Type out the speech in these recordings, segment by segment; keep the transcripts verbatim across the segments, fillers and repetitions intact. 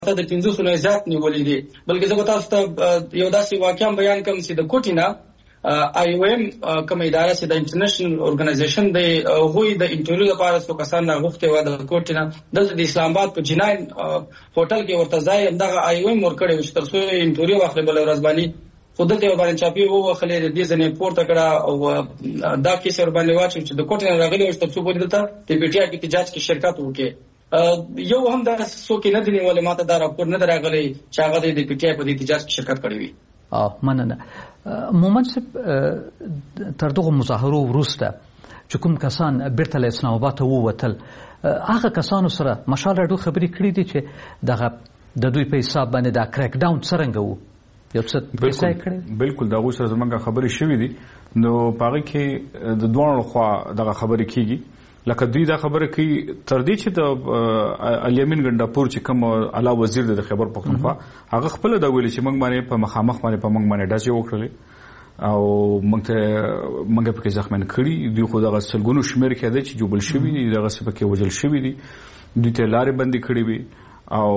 ته د پنځه سوه نه زیات نیولې دي. بلکې زه به تاسو ته یو داسې واقعا بیان کوم چې د کوټې نه آی او ایم کومه اداره چې د انټرنیشنل اورګنایزیشن دی هغوی د انټرویو لپاره څو کسان راغوښتي وو د کوټې نه. دلته د اسلام آباد په جناین هوټل کې ورته ځای همدغه آی او ایم ورکړی و چې تر څو انټرویو واخلي بله ورځ باندې. خو دلته یې ورباندې چاپي ووهلې، د دې ځنې پورته کړه او دا کیس یې ورباندې واچوي چې د کوټې نه راغلي وو چې تر څو پورې دلته د پي ټي آی په احتجاج کې شرکت وکړي. یو هم دا څوک نه دی نیولې، ماته دا راپور نه دی راغلی چې هغه د پي ټي آی په احتجاج کې شرکت کړی وي. او مننه. مومن صاحب، تر دغه مظاهرو وروسته چې کوم کسان بیرته له اسلام آباد ته ووتل، هغه کسانو سره مشال راډیو خبرې کړې دي چې دغه د دوی په حساب باندې دا کریک ډاون څرنګه وو؟ یو څه کیسه کړې؟ بالکل د هغوی سره زموږ خبرې شوې دي. نو په هغې کې د دواړو خوا دغه خبرې کېږي. لکه دوی دا خبره کوي تر دې چې د الیمین ګنډاپور چې کوم اعلی وزیر دی د خیبر پښتونخوا، هغه خپله دا ویلي چې موږ باندې په مخامخ باندې په موږ باندې ډزې وکړلې او موږ ته موږ پکې زخمیان کړي. دوی خو دغه سلګونو شمېر کې دی چې جوبل شوي دي، دغسې پکې وژل شوي دي، دوی ته لارې بندې کړې وي او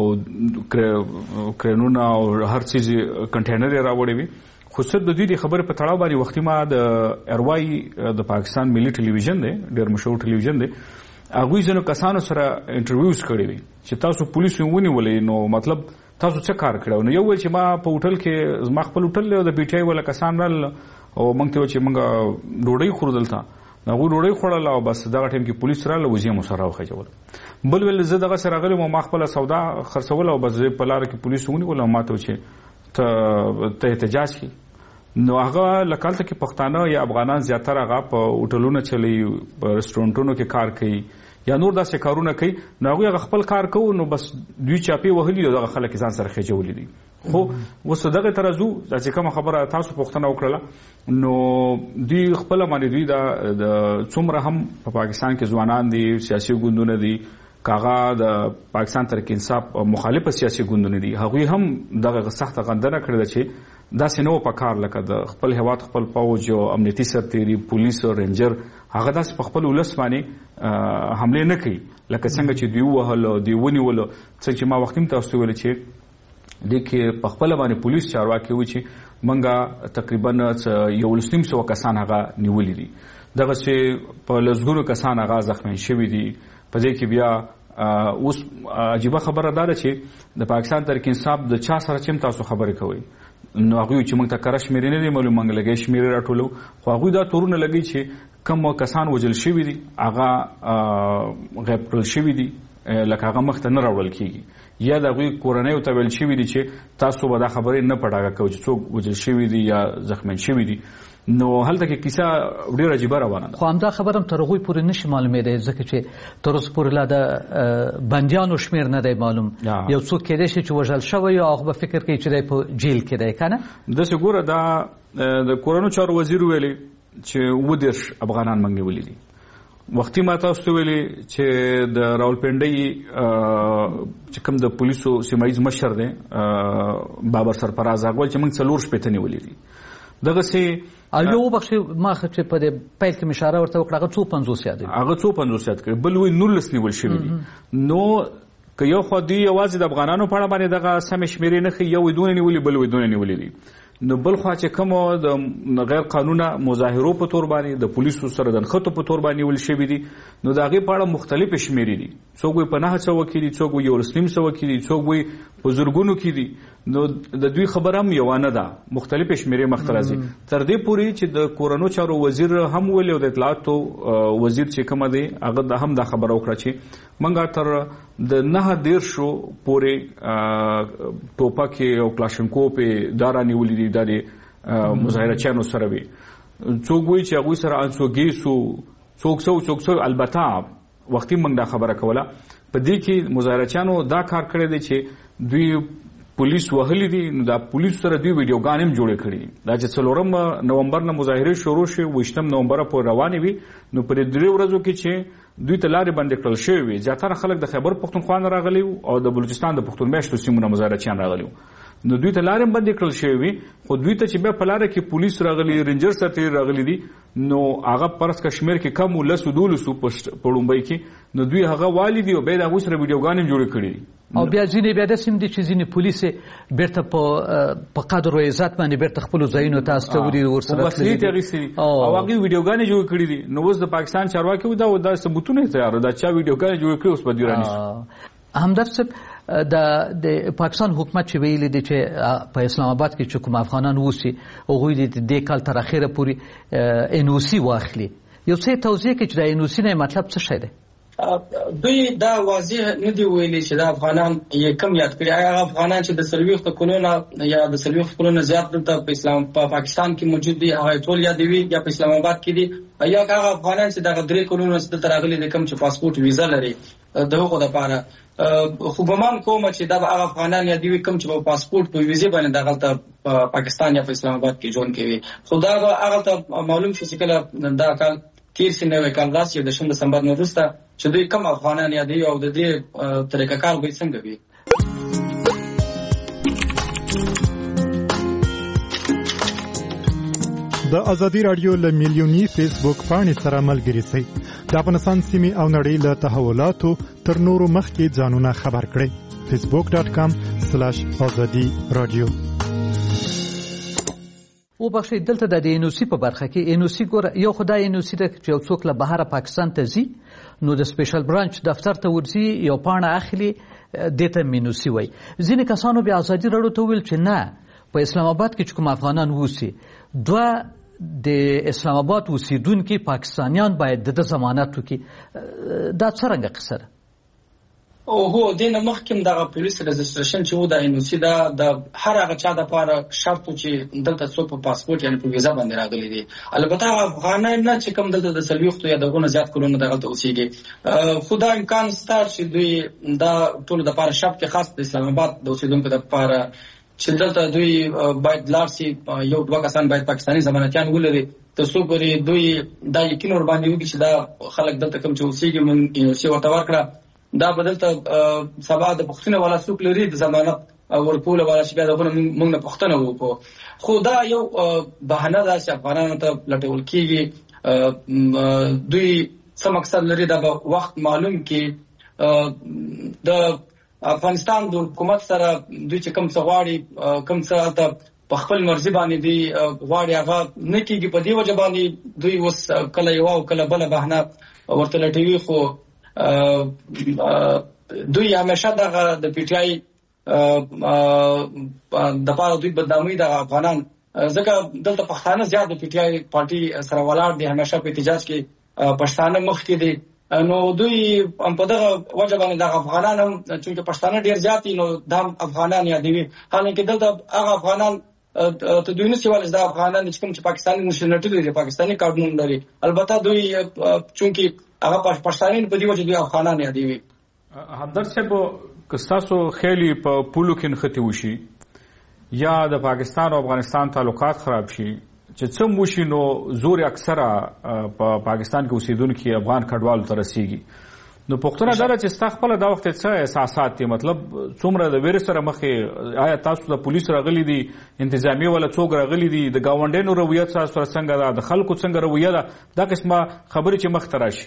کرینونه او هر څیز کنټینر یې راوړی وي. خو صرف د دوی د خبرې په تړاو باندې وختي ما د ارواي د پاکستان ملي ټلویزیون دی، ډېر مشهور ټلویزیون دی، هغوی ځینو کسانو سره انټرویوز کړي وي چې تاسو پولیسو ونیولئ، نو مطلب تاسو څه کار کړی؟ نو یو ویل چې ما په هوټل کې زما خپل هوټل دی او د پي ټي آی والا کسان رالل او موږ ته ویل چې موږ ډوډۍ خورو دلته. هغوی ډوډۍ خوړله او بس دغه ټایم کې پولیس راغله، وزې مو سره راوخېجول. بل ویل زه دغسې راغلی وم، ما خپله سودا خرڅوله او بس زه په لاره کې پولیس ونیول او ما ته چې ته احتجاج کړي. نو هغه لکالته کې پښتانه یا افغانان زیاتره هغه په هوټلونو چلی، په رستورانټونو کې کار کوي یا نور داسې کارونه کوي. نو هغوی هغه خپل کار کوو، نو بس دوی چاپې وهلي او دغه خلک ځان سره خېجولي دي. خو اوس دغه ته راځو چې کومه خبره تاسو پوښتنه وکړله، نو دوی خپله باندې دوی د څومره هم په پاکستان کې ځوانان دي، سیاسي ګوندونه دي، کاغه د پاکستان تحریک انصاف مخالفه سیاسي ګوندونه دي، هغوی هم دغه سخته غندنه کړې ده چې داسې نه و په کار لکه د خپل هیواد خپل پوځ او امنیتي سرتیري، پولیس او رینجر، هغه داسې په خپل ولس باندې حملې نه کوي لکه څنګه چې دوی ووهلو، دوی ونیولو. څنګه چې ما وختي هم تاسو ته ویلې چې دې کې په خپله باندې پولیس چارواکي وو چې موږ تقریبا یولس نیم سوه کسان هغه نیولي دي، دغسې په لسګونو کسان هغه زخمیان شوي دي. په دې کې بیا اوس عجیبه خبره دا ده چې د پاکستان تحریک انصاف د چا سره چې هم تاسو خبرې کوئ، نو هغوی چې موږ ته کره شمېرې نه دي معلوم، موږ لږې شمېرې راټولو، خو هغوی دا تورونه لګوي چې کوم کسان وژل شوي دي هغه غیب کړل شوي دي، لکه هغه مخته نه راوړل کېږي، یا د هغوی کورنیو ته ویل شوي دي چې تاسو به دا خبرې نه په ډاګه کوئ چې څوک وژل شوي دي یا زخمیان شوي دي. نو هلته کې کیسه ډېره عجیبه روانه ده. خو همدا خبره هم تر هغوی پورې نشي معلومېدی، ځکه چې تر اوسه پورې لا د بندیانو شمېر نه دی معلوم. یو څوک کېدای شي چې وژل شوی او هغه به فکر کوي چې دی په جیل کې دی، که نه؟ داسې ګوره، دا د کورنیو چارو وزیر ویلي چې اووه دېرش افغانان موږ نیولي دي. وختي ما تاسو ته ویلي چې د راولپنډۍ چې کوم د پولیسو سیمه ییز مشر دی بابر سرفراز، هغه ویل چې موږ څلور شپېته نیولي دي. دغسې او یو وبخښئ ما چې په دې پیل کې مې اشاره ورته وکړه، هغه څو پنځوس یادوي، هغه څو پنځوس یاد کړي، بل وایي نولس نیول شوي دي. نو که یو خوا دوی یوازې د افغانانو په اړه باندې دغه سمې شمېرې نه ښیي، یو وایي دونه نیولي، بل وایي دونه نیولي دي. نو بل خوا چې کومو د غیر قانونه مظاهرو په تور باندې د پولیسو سره د نښتو په تور باندې نیول شوي دي، نو د هغې په اړه مختلفې شمېرې دي. څوک وایي په نهه سوه کې دي، څوک وایي یولس نیم سوه کې دي، څوک وایي په زرګونو کې دي. نو د دوی خبره هم یوانه ده، مختلفې شمېرې مخته راځي. تر دې پورې چې د کورنیو چارو وزیر هم ویلي او د اطلاعاتو وزیر چې کومه دی هغه هم دا خبره وکړه چې موږ تر د نهه دېرشو پورې ټوپکې او کلاشینکوف دا رانیولي دي، دا د مظاهرچیانو سره وي. څوک وایي چې هغوی سره انسوګیسو، څوک څه څوک څه. البته وختي موږ دا خبره کوله، په دې کې مظاهرچیانو دا کار کړی دی چې دوی پولیس وهلي دي، نو دا پولیس سره دوی ویډیوګانې هم جوړې کړي دي. دا چې څلورم نومبر نه مظاهرې شروع شوې، اوویشتم نومبره پورې روانې وي. نو په دې درې ورځو کې چې دوی ته لارې بندې کړل شوې وي. زیاتره خلک د خیبر پښتونخوا نه راغلي وو او د بلوچستان د پښتون میشتو سیمو نه مزارچیان راغلي وو. نو دوی ته لارې بندې کړل شوې وي، خو دوی ته چې بیا په لاره کې پولیس راغلي، رینجر سرتېري راغلي دي، نو هغه پرس کشمیر کې کم لسو دولسو په لومبۍ کې، نو دوی هغه والي دي او بیا د هغوی سره ویډیوګانې جوړې کړي دي. او بیا ځینې بیا داسې هم دي چې ځینې پولیس بیرته په قدر او عزت باندې بیرته خپلو ځایونو ته استولي دي، ورسره وسلې ترې اخیستې دي او هغوی ویډیوګانې جوړې کړي دي. نو اوس د پاکستان چارواکي وایي دا دا ثبوتونه یې تیار دا چا ویډیوګانې جوړې کړي اوس به دوی رانیسي. همدرد صاحب د پاکستان حکومت چې ویلي دي چې په اسلام آباد کې چې کوم افغانان اوسي هغوی د دې کال تر اخره پورې ان او سی واخلي، یو څه توضیح کړي چې د ان او سی نه مطلب څه شی دی؟ دوی دا واضح نه دی ویلي چې دا افغانان یې کم یاد کړي. هغه افغانان چې د څلوېښتو کلونو یا د څلوېښتو کلونو زیات دلته په اسلام په پاکستان کې موجود دي هغه ټول یادوي یا په اسلام آباد کې دي، یا هغه افغانان چې دغه درې کلونو څخه دلته راغلي دي کوم چې پاسپورت ویزا لري د هغو دپاره. خو ګمان کوم چې دا به هغه افغانان یادوي کوم چې په پاسپورت په ویزې باندې دغلته په پاکستان یا په اسلام آباد کې ژوند کوي. خو دا به هغلته معلوم شي چې کله دا کال تیر سي نوی کال راسي د شپږم دسمبر نه وروسته چې دوی کوم افغانان یادوي او د دې طریقه کار به څنګه وي. د ازادي رادیو له میلیوني فیسبوک پاڼې سره ملګري شئ. د افغانستان سیمې او نړۍ له تحولاتو تر نورو مخکې ځانونه خبر کړئ. فیسبوک ډاٹ کام سلاش ازادي رادیو. او بخښئ دلته د ان او سی په برخه کې ان او سی ګوره یو خدای ان او سی د یو څوک له بهره پاکستان ته ځي نو د سپیشل برانچ دفتر ته ورځي یو پاڼه اخلي دې ته ان او سی وایي. ځینې کسانو بیا ازادي راډیو ته ویل چې نه په اسلام آباد کې چې کوم افغانان اوسي دوه د اسلام آباد اوسیدونکي پاکستانیان باید د ضمانت وکړي. دا څرنګه قصه ده؟ او هو دینه مخکې دغه پولیس رجسټریشن چې و د ان او سی دا د هر هغه چا دپاره شرط چې دلته څوک په پاسپورت یعنې په ویزا باندې راغلي دي. البته افغانان نه چې کوم دلته د څلوېښتو یا دغونه زیات کلونو دغلته اوسېږي، خو دا امکان شته چې دوی دا ټولو دپاره شرط کې خاص د اسلام آباد د اوسېدونکو دپاره چې دلته دوی باید لاړ سي، یو دوه کسان باید پاکستاني ضمانتیان ولري تر څو پورې دوی دا یقین ورباندې وکړي چې دا خلک دلته کوم چې اوسېږي موږ ان او سی ورته ورکړه دا به دلته سبا د پوښتنې والا څوک لري د ضمانت ورکولو والا چې بیا دغونه موږ نه پوښتنه وکړو. خو دا یو بهانه ده چې افغانانو ته لټول کېږي. دوی څه مقصد لري دا به وخت معلوم کړي. د افغانستان د حکومت سره دوی چې کوم څه غواړي کوم څه هلته په خپل مرضي باندې دوی غواړي هغه نه کېږي. په دې وجه باندې دوی اوس کله یوه او کله بله بهانه ورته لټوي. خو دوی همیشه دغه د پی ټی آی دپاره دوی بدناموي دغه افغانان، ځکه دلته پښتانه زیات د پی ټی آی پارټي سره ولاړ دي، همیشه په احتجاج کې پښتانه مخکې دي. نو دوی په دغه وجه باندې دغه افغانان هم چونکې پښتانه ډېر زیات دي نو دا افغانان یادوي. حالانکه دلته هغه افغانان ته دوی نشي ویلی چې دا افغانان چې کوم چې پاکستاني نشنلټي لري، پاکستاني کارډونه لري، البته دوی چونکې هغه پښتانه په دې وجه دوی افغانان یادوي. همدرد صاحب که ستاسو خیلی په پولو کې نښتې وشي یا د پاکستان او افغانستان تعلقات خراب شي چې څه وشي نو زور اکثره په پاکستان کې اوسېدونکي افغان کډوالو ته رسیږي. نو پوښتنه دا ده چې ستا خپله دا وخت څه احساسات دي؟ مطلب څومره د ویرې سره مخې آیا تاسو د پولیسو راغلي دي، انتظامیه والا څوک راغلي دي، د ګاونډیانو رویه تاسو سره څنګه ده، د خلکو څنګه رویه ده، دا قسمه خبرې چې مخ ته راشي؟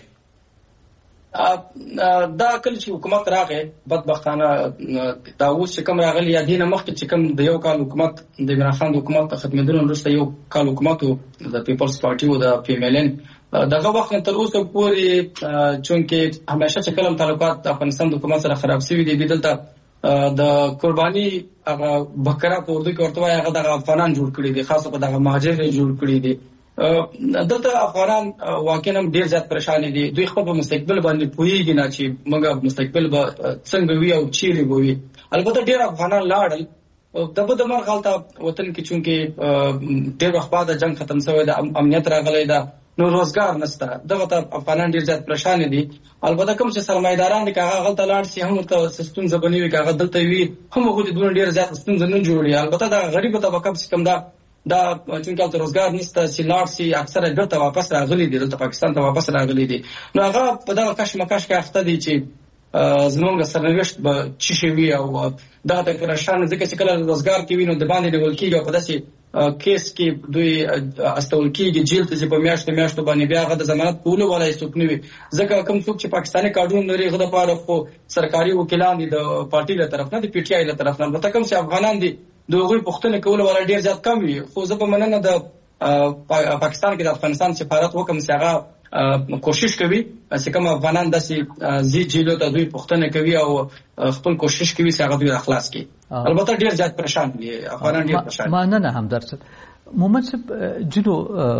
دا کله چې حکومت راغی بدبختانه دا اوس چې کوم راغلی یا دینه مخکې چې کوم د یو کال حکومت د عمران خان د حکومت ختمېدلو وروسته یو کال حکومت و د پیپلز پارټي و د پی ایم ایل ان دغه وخت تر اوسه پورې چونکې همیشه چې کله تعلقات د افغانستان د حکومت سره خراب شوي دي دلته د قرباني هغه بکره په اردو کې ورته وایي هغه دغه افغانان جوړ کړي دي، خاصه په دغه مهاجر جوړ کړي دي. دلته افغانان واقعا ډیر زیات پریشان دي. دوی خپل مستقبل باندې پوهیږي نه چې موږ مستقبل به څنګه وي او چیرې به وي. البته ډیر افغانان لاړل دغه د مرغ غلطه وطن کې چونکې ډیر وخت بعد جنگ ختم شوی د امنیت راغلی ده نو روزګار نشته. دغه ته افغانان ډیر زیات پریشان دي. البته کوم چې سرمایداران دي هغه غلطه لاړ شي هم ورته ستونزه بنوي هغه دلته وي هم خو دې دونه ډیر زیات ستونزه نه جوړي. البته دا غریب طبقه چې کوم دا دا چې د روزګار نشته چې لاړ شي اکثره بیرته واپس راغلي دي دلته پاکستان ته واپس راغلي دي نو هغه په دغه کشمکش کې اخته دي چې زمونږ سرنوشت به چی شي وي او دا د پرشان ځکه چې کله روزګار کې وینو د باندې نیول کېږي په داسې کیس کې دوی استول کېږي جیل ته چې په میاشتو میاشتو باندې بیا هغه د ضمانت کولو ولا څوک نه وي ځکه کوم څوک چې پاکستاني کارډون لري هغه د پاره خو سرکاري وکیلان دي د پارټي له طرف نه د پی ټی آی له طرف نه مته کوم چې افغانان دي دوی پښتنه کول ولا ډیر زیات کم وي خو زه په مننه د پاکستان کې د افغانستان سفارت وکم چې هغه کوشش کوي چې کوم افغانان داسې زی جیلو ته دوی پښتنه کوي او خپل کوشش کوي چې هغه دوی اخلاص کړي البته ډیر زیات پریشان دي افغانان ډیر پریشان ما نه نه هم درته مومن صاحب جنو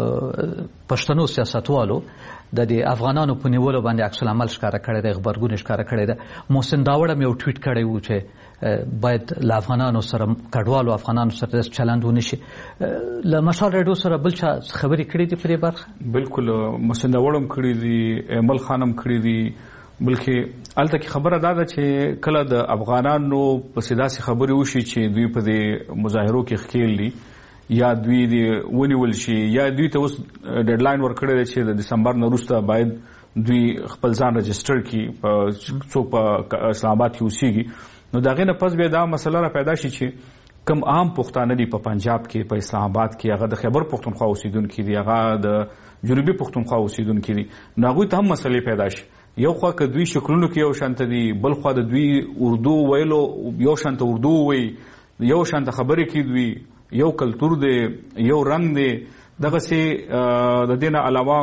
پښتنو سیاستوالو د دې افغانانو په نیولو باندې عکس العمل ښکارا کړی دی خبرګون ښکارا کړی دی محسن داوړ مې یو ټویټ کړی و چې باید ل افغانانو سره کډوالو افغانانو سره چلند ونشي ل مشال رادیو سره بل چا خبرې کړې دي په دې برخه بالکل محسن داوړ هم کړی دي مل خانم کړی دي بلکې الته کې خبره دا ده چې کله د افغانانو په سیداسي خبرې وشي چې دوی په دې مظاهرو کې ښکیل دي یا دوی دی ونیول شي یا دوی ته اوس ډیډلاین ورکړی دی چې د دسمبر نه وروسته باید دوی خپل ځان رجسټر کړي په څوک په اسلام آباد کې اوسېږي نو د هغې نه پس بیا دا مسله را پیدا شي چې کم عام پښتانه دي په پنجاب کې په اسلام آباد کې هغه د خیبر پښتونخوا اوسېدونکي دي هغه د جنوبي پښتونخوا اوسېدونکي دي نو هغوی ته هم مسلې پیدا شي یو خوا که دوی شکلونو کې یو شانته دي بل خوا د دوی اردو ویلو یو شانته اردو وی یو شانته خبرې کوي دوی یو کلتور دی یو رنگ دی دغه سي د دینه علاوه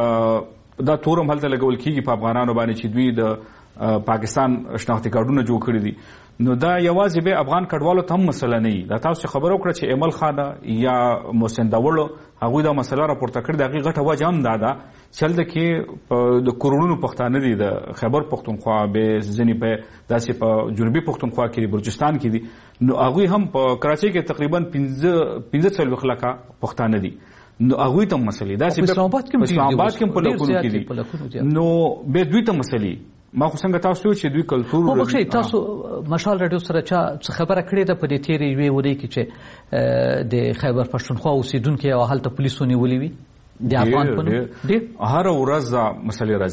دا تورم هلته لګول کیږي په افغانانو باندې چې دوی د پاکستان شناختی کارډونه جوړ کړی دي نو دا یوازې به افغان کډوالو ته هم مسله نه وي دا تاسو خبرو کړه چې ایمل خانه یا محسن داوړ هغه دا مسله راپورته کړې د هغه غټه وجه هم دا ده چل د کې د کورونو پښتانه دي د خیبر پښتونخوا به ځنی په داسې په جنوبي پښتونخوا کې بلوچستان کې دي نو هغه هم په کراچۍ کې تقریبا پنځه څلوېښت لکه پښتانه دي نو هغه ته مسلې داسې په اسلام آباد کې په لکونو کې دي نو به دوی ته مسلې ما خو څنګه تاسو چې دوی کلتور خو بخښئ تاسو مشال رادیو سره چا خبره کړې ده په دې تیرې یوې ورځې کې چې د خیبر پښتونخوا اوسېدونکي او هلته پولیسو نیولي وي د افغان په نوم ډېر هره ورځ مسلې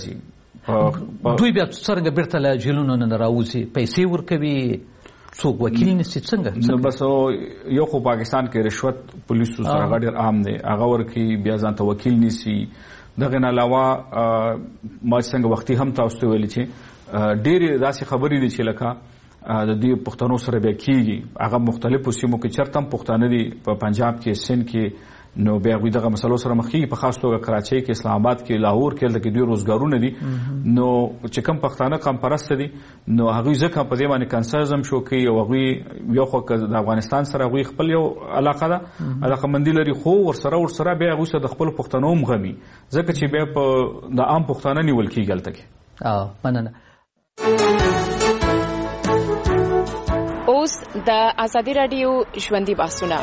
راځي دوی بیا څرنګه بیرته له جیلونو نه راوځي پیسې ورکوي څوک وکیل نشي څنګه بس یو خو پاکستان کې رشوت پولیسو سره ډېر عام دی هغه ورکي بیا ځان ته وکیل نشي دغه نه علاوه ما څنګه وختي هم تاسو ته ویل چې ډېرې داسې خبرې دي چې لکه د دې پښتنو سره بیا کېږي هغه مختلفو سیمو کې چېرته هم پښتانه دي په پنجاب کې سند کې نو بیا هغوی دغه مسلو سره مخ کېږي په خاص توګه کراچۍ کې اسلام آباد کې لاهور کې هلته کې دوی روزګارونه دي نو چې کوم پښتانه قام پرسته دي نو هغوی ځکه په دې باندې کنسرزم شو کوي او هغوی یو خو د افغانستان سره هغوی خپل یو علاقه ده علاقمندي لري خو ورسره ورسره بیا هغوی سره د خپلو پښتنو هم غمي ځکه چې بیا په د عام پښتانه نیول کېږي هلته کې مننه اوس د ازادي راډیو ژوندۍ بحثونه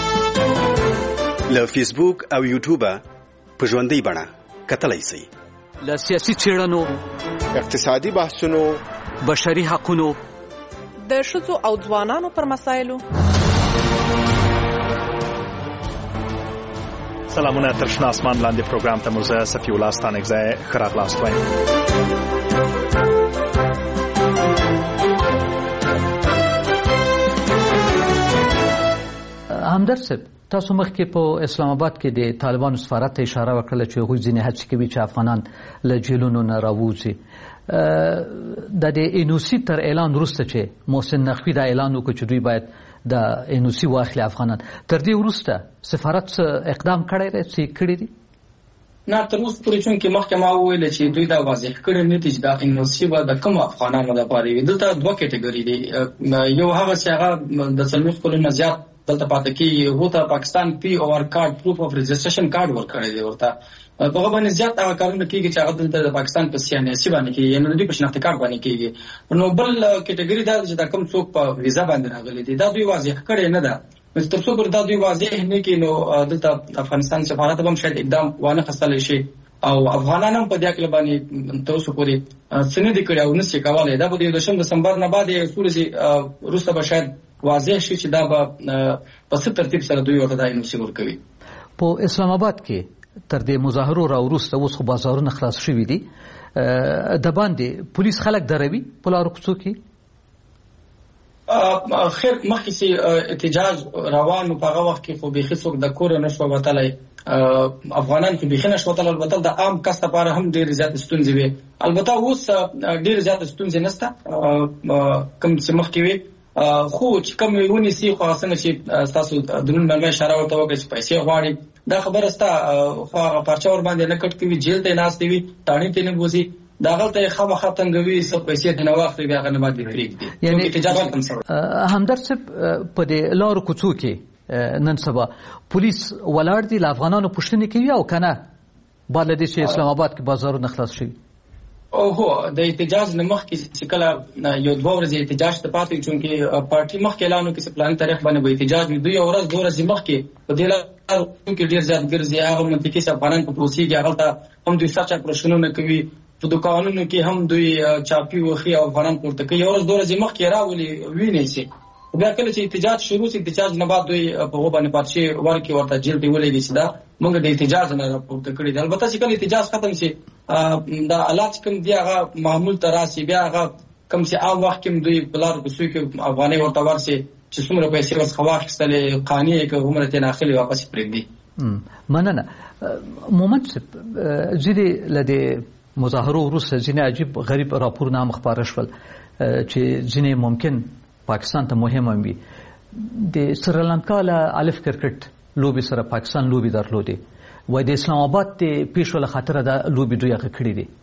له فیسبوک او یوټیوب په ژوندۍ بڼه کتلای شئ له سیاسي څېړنو اقتصادي بحثونو بشري حقونو د ښځو او ځوانانو پر مسایلو سلامونه تر شنه اسمان لاندې پروګرام ته مرزه صفي الله ستانکزی ښه راغلاست وایم همدرد صاحب تاسو مخکې په اسلام آباد کې د طالبانو سفارت ته اشاره وکړه چې هغوی ځینې هڅې کوي چې افغانان له جیلونو نه راووځي د د انوسي تر اعلان وروسته چې محسن نقوي دا اعلان وکړ چې دوی باید د انوسي واخلي افغانان تر دې وروسته سفارت اقدام کړی دی چې کړی دي نه تر اوسه پورې چونکې مخکې ما وویل چې دوی دا واضح کړی نه دي چې دا انوسي به د کومو افغانانو لپاره وي دلته دوه کټګوري دي یو هغه چې هغه د څلوېښت کلونو زیات دلته پاتې کېږي هغو ته پاکستان پی او آر کارډ پروف اف رجسټریشن کارډ ورکړی دی ورته په هغه باندې زیات هغه کارونه کېږي چې هغه دلته د پاکستان په سی ان ایس سی باندې کېږي یعنې د دوی په شناختي کارډ باندې کېږي نو بل کټګوري دا چې دا کوم څوک په ویزا باندې راغلي دي دا دوی واضح کړی نه ده نو تر څو پورې دا دوی واضح نه کړي نو دلته افغانستان سفارت به هم شاید اقدام وانه خستلی شي او افغانان هم په دې اړه باندې تر اوسه پورې څه نه دي کړي او نه شي کولای دا به د دشم دسمبر نه بعد یو څو ورځې وروسته به شاید واضح شي چې دا به په څه ترتیب سره دوی ورته دا انوسي ورکوي. په اسلام آباد کې تر دې مظاهرو راوروسته اوس خو بازارونه خلاص شوي دي، د باندې پولیس خلک دروي په لارو کوڅو کې؟ خیر مخکې چې احتجاج روان و په هغه وخت کې خو بیخي څوک د کوره نه شو وتلی، افغانان کې بیخي نه شو وتلی، البته د عام کس لپاره هم ډېرې زیاتې ستونزې وې. البته اوس ډېرې زیاتې ستونزې نشته کوم چې مخکې وې، خو چې کوم ونیسي خو هغه څنګه چې ستاسو د نن مېلمه اشاره ورته وکړه چې پیسې غواړي، دا خبره ستا خو هغه پارچه ورباندې نه کټ کوي، جیل ته یې ناستې وي، تاڼې ته یې نه بوځي، دا غلطه یې خامخا تنګوي، څه پیسې ته نه واخلي، بیا هغه نه باندې پرېږدي. یعنې همدرد صاحب په دې لارو کوڅو کې نن سبا پولیس ولاړ دي، له افغانانو پوښتنې کوي او که نه بعد له دې چې اسلام آباد کې بازارونه خلاص شوي؟ هو د احتجاج نه مخکې چې کله یو دوه ورځې احتجاج ته پاتې، چونکې پارټي مخکې اعلان وکړي چې پلاني تاریخ باندې به احتجاج وي، دوی یو ورځ دوه ورځې مخکې په دې لارو کې ډېر زیات ګرځي، هغه منطقې چې افغانان په اوسېږي هغلته هم دوی سرچ اپریشنونه کوي، په دوکانونو کې هم دوی چاپي وخي او افغانان پورته کوي، یو ورځ دوه ورځې مخکې راولي ویني شي، بیا کله چې احتجاج شروع شي احتجاج نه بعد دوی په هغه باندې پاتې ورکې ورته جیل ته ولېږي چې دا موږ د احتجاج نه راپورته کړي دي. البته چې کله احتجاج ختم شي دا حالات کوم دی هغه معمول ته راشي، بیا هغه کوم چې عام وخت کې دوی په لارو کوڅو کې افغانۍ ورته ورسي چې څومره پیسې ورڅخه واخیستلې قانع یې کړه هومره ترې ناخلي واپس یې پرېږدي. مننه. مومند صاحب، ځینې له دې مظاهرو وروسته ځینې عجیب غریب راپورونه هم خپاره شول چې ځینې ممکن پاکستان ته مهم هم وي. د سریلانکا له الف کرکټ لوبې سره پاکستان لوبې درلودې، وایي د اسلام آباد د پیښو له خاطره دا لوبې دوی هغه کړې دي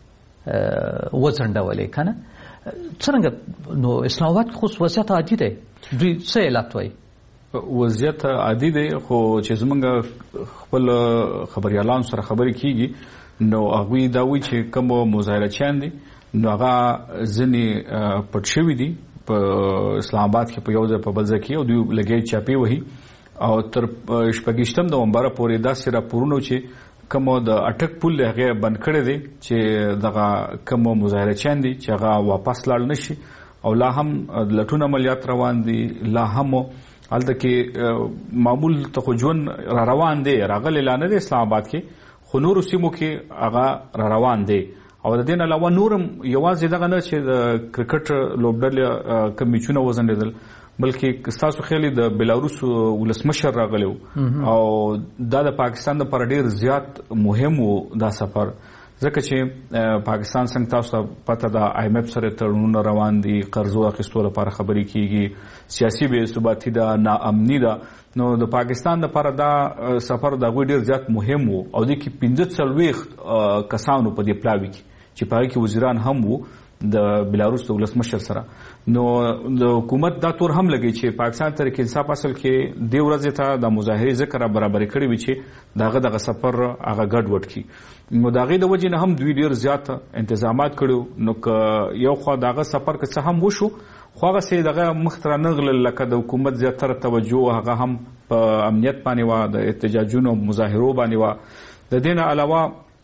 وځنډولې که نه؟ څرنګه نو اسلام آباد کې خو وضعیت عادي دی، دوی څه علت وایي؟ وضعیت عادي دی، خو چې زمونږ خپل خبریالانو سره خبرې کېږي نو هغوی دا وایي چې کوم مظاهرچیان دي نو هغه ځینې پټ شوي دي په اسلام آباد کې په یو ځای په بل ځای کې، او دوی لګۍ چاپې وهي، او تر شپږیشتم نومبره پورې داسې راپورونه چې کوم د اټک پل هغه بند کړی دی چې دغه کوم مظاهرچیان دي چې هغه واپس لاړ نشي، او لا هم لټون عملیات روان دي، لا هم هلته کې معمول ته خو ژوند را روان دی، راغلی لا نه دی اسلام آباد کې، خو نورو سیمو کې هغه را روان دی. او د دې نه علاوه نورم یوازې دغه نه چې د کرکټ لوبډلې کوم میچونه وځنډېدل، بلکې ستاسو خیالي د بلاروس ولسمشر راغلی او دا د پاکستان لپاره ډېر زیات مهم و دا سفر، ځکه چې پاکستان څنګه تاسو ته پته ده آی ایم ایف سره تړونونه روان دي، قرضو اخیستو لپاره خبرې کیږي، سیاسي بې ثباتي ده، ناامني ده، نو د پاکستان لپاره دا سفر د هغوی ډېر زیات مهم و، او دې کې پنځه څلوېښت کسانو په دې پلاوي کې چې په هغې کې وزیران هم وو د بلاروس د ولسمشر سره. نو د حکومت دا تور هم لګي چې پاکستان تحریک انصاف اصل کې دې ورځې ته د مظاهرې ذکر برابرې کړې وي چې دغه دغه سفر هغه ګډوډ کړي، نو د هغې د وجې نه هم دوی ډېر زیات انتظامات کړي. نو که یو خوا د هغه سفر که څه هم وشو، خو هغسې دغه مخته رانغلل، لکه د حکومت زیاتره توجه هغه هم په امنیت باندې وه، د احتجاجونو مظاهرو باندې وه. د دې نه علاوه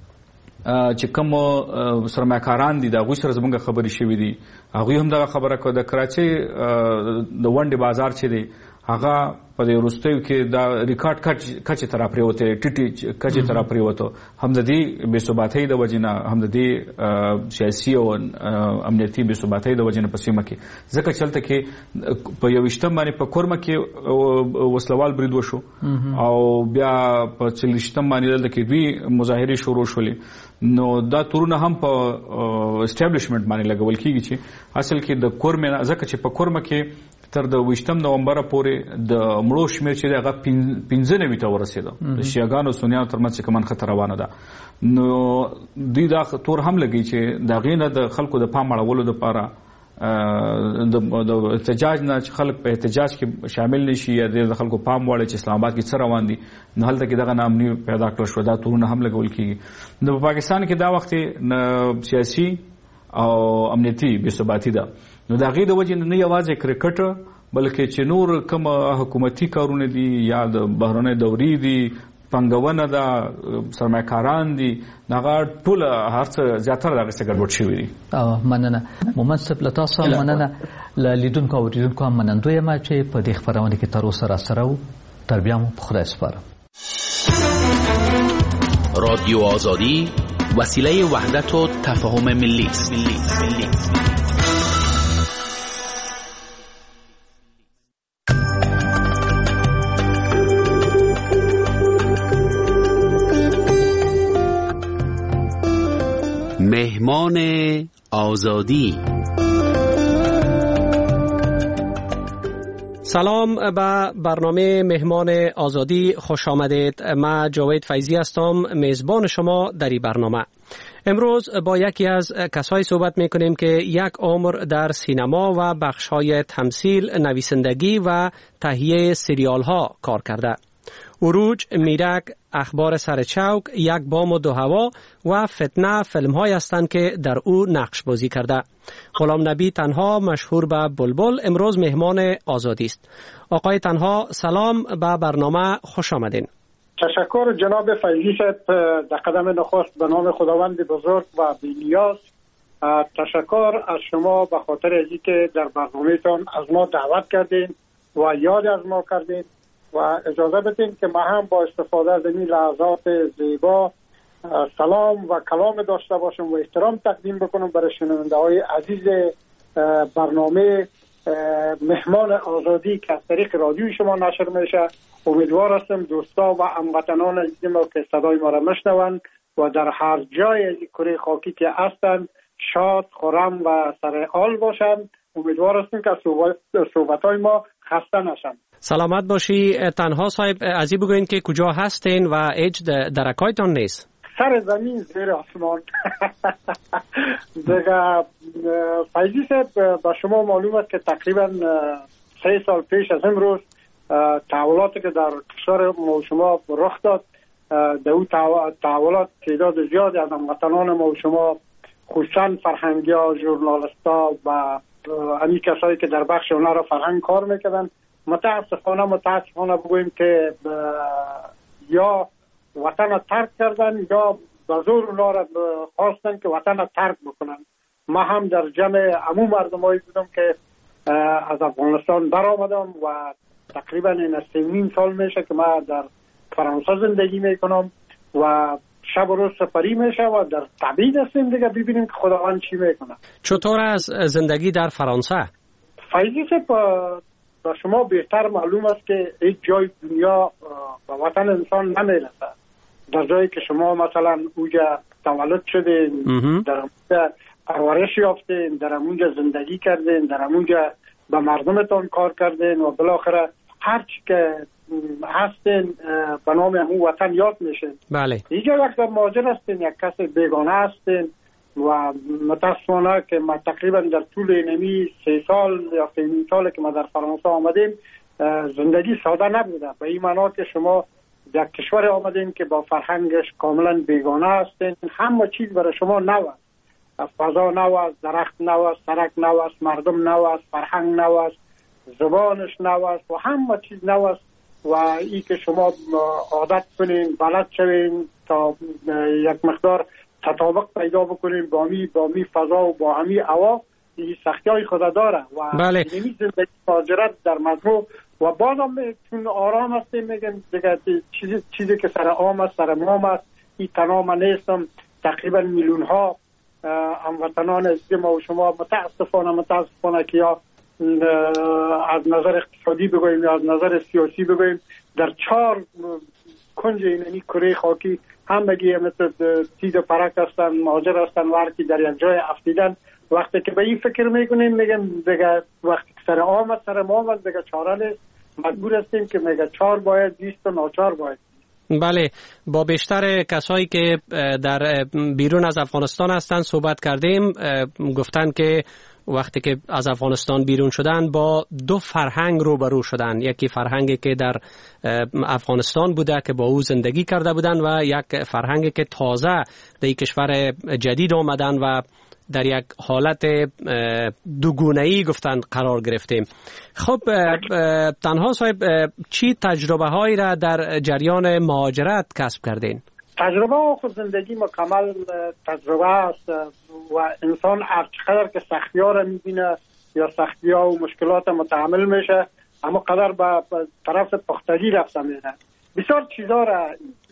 چې کوم سرمایه‌کاران دي د هغوی سره زموږ خبرې شوي دي، هغوی هم دغه خبره کوي د کراچۍ د ونډې بازار چې دی هغه په دې وروستیو کې دا ریکارډ کچې ته راپرېوتی، ټیټې کچې ته راپرېوته، هم د دې بې ثباتۍ د وجې نه، هم د دې سیاسي او امنیتي بې ثباتۍ د وجې نه په سیمه کې، ځکه چې هلته کې په یوویشتم باندې په کورمه کې وسلوال برید وشو، او بیا په څلوېښتم باندې دلته کې دوی مظاهرې شروع شولې. نو دا تورونه هم په اسټابلیشمنټ باندې لګول کېږي چې اصل کې د کورمې نه، ځکه چې په کورمه کې تر د ویشتم نومبره پورې د مړو شمېر چې دی هغه پنځه نوي ته ورسېده، د شیعهګانو سنیانو ترمنځ چې کومه نښته روانه ده. نو دوی دا تور هم لګوي چې د هغې نه د خلکو د پام اړولو دپاره د احتجاج نه چې خلک په احتجاج کې شامل نه شي، یا د خلکو پام واړي چې اسلام آباد کې څه روان دي، نو هلته کې دغه ناامني پیدا کړل شوه. دا تورونه هم لګول کېږي. نو په پاکستان کې دا وخت سیاسي او امنیتي بې ثباتي ده، نو د هغې د وجې نه یوازې کرکټ بلکې چې نور کوم حکومتي کارونه دي یا د بهرنۍ دورې دي، پنګونه ده سرمایه‌کاران دي هغه ټول هر څه زیاتره دغه څه ګډوډ شوي دي. مننه محمد صاحب له تاسو مننه له لیدونکو او اوریدونکو هم منندوی یم چې په دې خبرونه کې تر اوسه راسره وو. تر بیا مو په خدای سپارم. رادیو آزادی وسیله وحدت و تفاهم ملی است. مهمان آزادی. سلام به برنامه مهمان آزادی خوش آمدید. من جاوید فیضی هستم، میزبان شما در این برنامه. امروز با یکی از کسایی صحبت میکنیم که یک عمر در سینما و بخش‌های تمثیل، نویسندگی و تهیه سریال ها کار کرده. عروج، میرک، اخبار سر چوک، یک بام و دو هوا و فتنه فیلم های هستند که در او نقش بازی کرده. غلام نبی تنها مشهور به بلبل امروز مهمان آزادی است. آقای تنها سلام، به برنامه خوش آمدین. تشکر جناب فیضی صاحب، در قدم نخست به نام خداوند بزرگ و بی‌نیاز تشکر از شما به خاطر اینکه در برنامه‌تان از ما دعوت کردین و یاد از ما کردین و اجازه بدین که ما هم با استفاده از این لحظات زیبا سلام و کلام داشته باشم و احترام تقدیم بکنم برای شنونده های عزیز برنامه مهمان آزادی که از طریق رادیوی شما نشر میشه. امیدوار هستم دوستا و هموطنان عزیز ما که صدای ما را میشنوند و در هر جای از کره خاکی که هستند شاد، خرم و سرحال باشند. امیدوار هستم که صحبت های ما خسته نشند. سلامت باشی. تنها صاحب از این بگوین که کجا هستین و هیچ درکایتان نیست؟ سر زمین زیر آسمان. دیگه فیضی صاحب با شما معلوم است که تقریبا سه سال پیش از امروز تحولاتی که در کشور ما و شما رخ داد، در اون تحولات تعداد زیادی از هموطنان ما و شما خصوصا فرهنگی‌ها، ژورنالیست‌ها و همین کسایی که در بخش اونا را فرهنگ کار میکردن متاسفانه متاسفانه بگوییم که یا وطن را ترک کردن یا به زور اونا را خواستن که وطن را ترک بکنن. ما هم در جمع عموم مردمایی بودم که از افغانستان برآمدم و تقریبا این سه سال میشه که ما در فرانسه زندگی میکنم و شب و روز سفری میشه و در تبعید هستیم دیگه، ببینیم که خداوند چی میکنه. چطور از زندگی در فرانسه؟ فیضی صاحب با شما بهتر معلوم است که هیچ جای دنیا به وطن انسان نمیرسه. در جایی که شما مثلا اونجا تولد شدین، در اونجا پرورش یافتین، در اونجا زندگی کردین، در اونجا به مردمتان کار کردین و بالاخره هر چی که هستین به نام اون وطن یاد میشین. بله. اینجا وقت در مهاجر هستین، یک کس بیگانه هستین و متاسفانه که ما تقریبا در طول اینمی سه سال یا سه نیم سال که ما در فرانسه آمدیم زندگی ساده نبوده. به این معنا که شما در کشور آمدین که با فرهنگش کاملا بیگانه هستین، همه چیز برای شما نو است. فضا نو است، درخت نو است، سرک نو است، مردم نو است، فرهنگ نو است، زبانش نو است و همه چیز نو است و ای که شما عادت کنین، بلد شوین تا یک مقدار تطابق پیدا بکنیم با می با می فضا و با همی هوا، این سختی های خود داره و بله. اینمی زندگی مهاجرت در مجموع و بازم چون آرام هستیم میگن دیگه چیزی چیزی که سر عام است سر مام است، این تنها نیستم. تقریبا میلیون ها هموطنان عزیز ما و شما متاسفانه متاسفانه که یا از نظر اقتصادی بگوییم یا از نظر سیاسی بگوییم در چهار کنج اینمی کره خاکی همگی مثل تیز و پرک هستن، مهاجر هستن و هر کی در یک جای افتیدن. وقتی که به این فکر میکنیم میگم دیگه وقتی که سر آمد سر ما آمد دیگه چاره نیست، مجبور هستیم که میگه چهار باید دیست و ناچار باید. بله، با بیشتر کسایی که در بیرون از افغانستان هستند صحبت کردیم، گفتن که وقتی که از افغانستان بیرون شدن با دو فرهنگ روبرو شدن. یکی فرهنگی که در افغانستان بوده که با او زندگی کرده بودن و یک فرهنگی که تازه در کشور جدید آمدن و در یک حالت دوگونه‌ای گفتن قرار گرفتیم. خب تنها صاحب چی تجربه هایی را در جریان مهاجرت کسب کردین؟ تجربه و خود زندگی مکمل تجربه است و انسان هر چقدر که سختی ها را میبینه یا سختی ها و مشکلات متحمل میشه اما قدر به طرف پختگی رفته میره. بسیار چیزا را